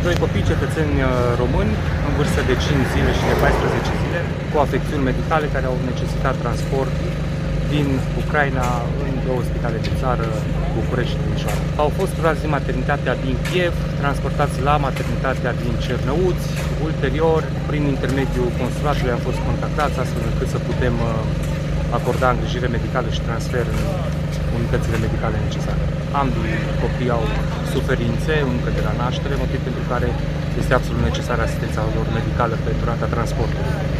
Doi copii cetățeni români în vârstă de 5 zile și de 14 zile cu afecțiuni medicale care au necesitat transport din Ucraina în două spitale de țară, București și Timișoara. Au fost luați din maternitatea din Kiev, transportați la maternitatea din Cernăuți. Ulterior, prin intermediul consulatului am fost contactați astfel încât să putem acorda îngrijire medicală și transfer în unitățile medicale necesare. Ambii copii au suferințe încă de la naștere, motiv pentru care este absolut necesară asistența lor medicală pe durata transportului.